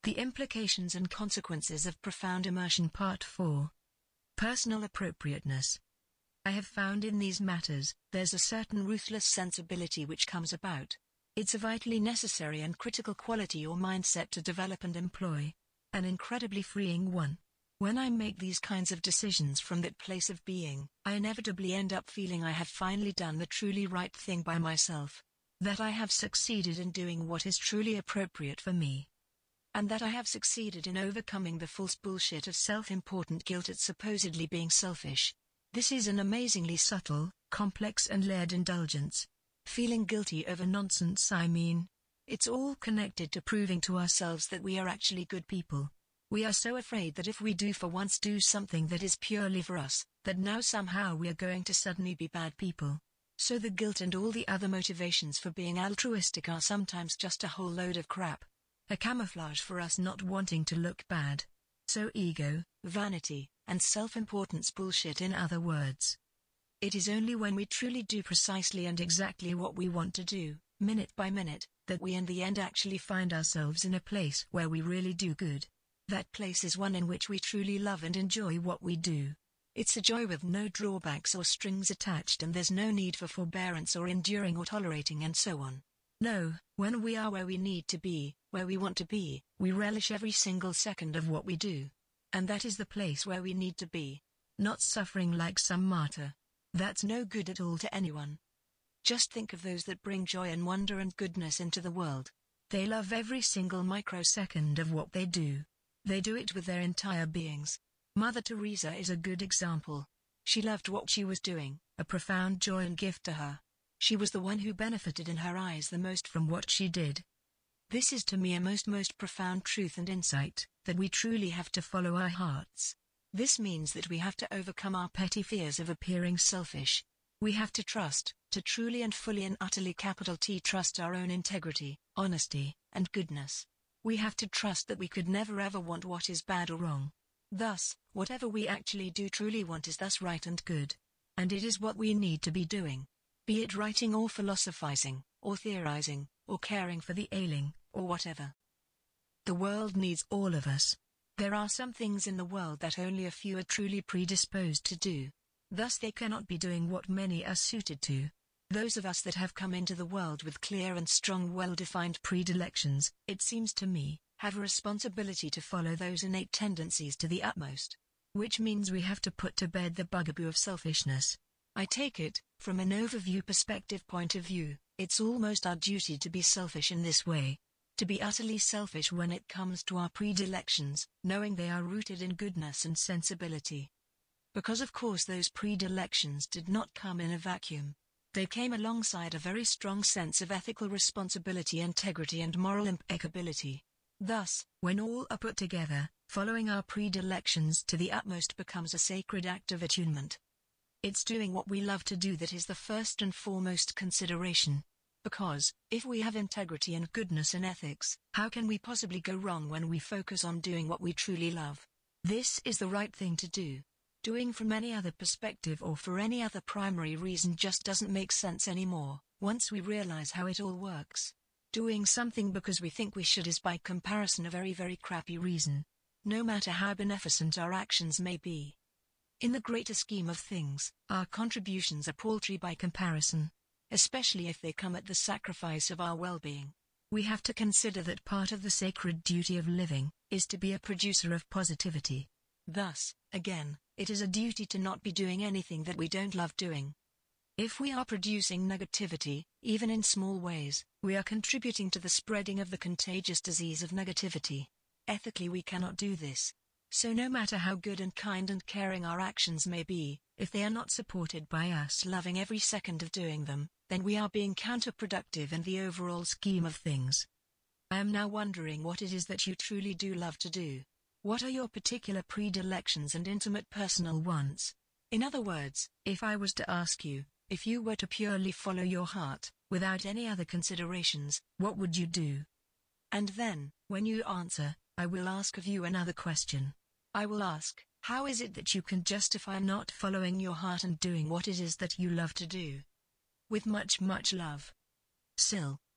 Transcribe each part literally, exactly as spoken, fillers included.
The Implications and Consequences of Profound Immersion Part four. Personal Appropriateness. I have found in these matters, there's a certain ruthless sensibility which comes about. It's a vitally necessary and critical quality or mindset to develop and employ. An incredibly freeing one. When I make these kinds of decisions from that place of being, I inevitably end up feeling I have finally done the truly right thing by myself. That I have succeeded in doing what is truly appropriate for me. And that I have succeeded in overcoming the false bullshit of self-important guilt at supposedly being selfish. This is an amazingly subtle, complex and layered indulgence. Feeling guilty over nonsense, I mean. It's all connected to proving to ourselves that we are actually good people. We are so afraid that if we do for once do something that is purely for us, that now somehow we are going to suddenly be bad people. So the guilt and all the other motivations for being altruistic are sometimes just a whole load of crap. A camouflage for us not wanting to look bad. So ego, vanity, and self-importance bullshit, in other words. It is only when we truly do precisely and exactly what we want to do, minute by minute, that we in the end actually find ourselves in a place where we really do good. That place is one in which we truly love and enjoy what we do. It's a joy with no drawbacks or strings attached, and there's no need for forbearance or enduring or tolerating and so on. No, when we are where we need to be, where we want to be, we relish every single second of what we do. And that is the place where we need to be. Not suffering like some martyr. That's no good at all to anyone. Just think of those that bring joy and wonder and goodness into the world. They love every single microsecond of what they do. They do it with their entire beings. Mother Teresa is a good example. She loved what she was doing, a profound joy and gift to her. She was the one who benefited in her eyes the most from what she did. This is to me a most most profound truth and insight, that we truly have to follow our hearts. This means that we have to overcome our petty fears of appearing selfish. We have to trust, to truly and fully and utterly capital T trust our own integrity, honesty, and goodness. We have to trust that we could never ever want what is bad or wrong. Thus, whatever we actually do truly want is thus right and good. And it is what we need to be doing. Be it writing or philosophizing, or theorizing, or caring for the ailing, or whatever. The world needs all of us. There are some things in the world that only a few are truly predisposed to do. Thus they cannot be doing what many are suited to. Those of us that have come into the world with clear and strong well-defined predilections, it seems to me, have a responsibility to follow those innate tendencies to the utmost. Which means we have to put to bed the bugaboo of selfishness. I take it, from an overview perspective point of view, it's almost our duty to be selfish in this way. To be utterly selfish when it comes to our predilections, knowing they are rooted in goodness and sensibility. Because of course those predilections did not come in a vacuum. They came alongside a very strong sense of ethical responsibility, integrity and moral impeccability. Thus, when all are put together, following our predilections to the utmost becomes a sacred act of attunement. It's doing what we love to do that is the first and foremost consideration. Because, if we have integrity and goodness in ethics, how can we possibly go wrong when we focus on doing what we truly love? This is the right thing to do. Doing from any other perspective or for any other primary reason just doesn't make sense anymore, once we realize how it all works. Doing something because we think we should is by comparison a very very crappy reason. No matter how beneficent our actions may be. In the greater scheme of things, our contributions are paltry by comparison. Especially if they come at the sacrifice of our well-being. We have to consider that part of the sacred duty of living is to be a producer of positivity. Thus, again, it is a duty to not be doing anything that we don't love doing. If we are producing negativity, even in small ways, we are contributing to the spreading of the contagious disease of negativity. Ethically we cannot do this. So no matter how good and kind and caring our actions may be, if they are not supported by us loving every second of doing them, then we are being counterproductive in the overall scheme of things. I am now wondering what it is that you truly do love to do. What are your particular predilections and intimate personal wants? In other words, if I was to ask you, if you were to purely follow your heart, without any other considerations, what would you do? And then, when you answer, I will ask of you another question. I will ask, how is it that you can justify not following your heart and doing what it is that you love to do? With much much love. Sil.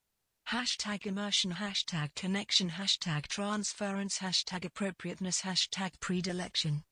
Hashtag immersion, hashtag connection, hashtag transference, hashtag appropriateness, hashtag predilection.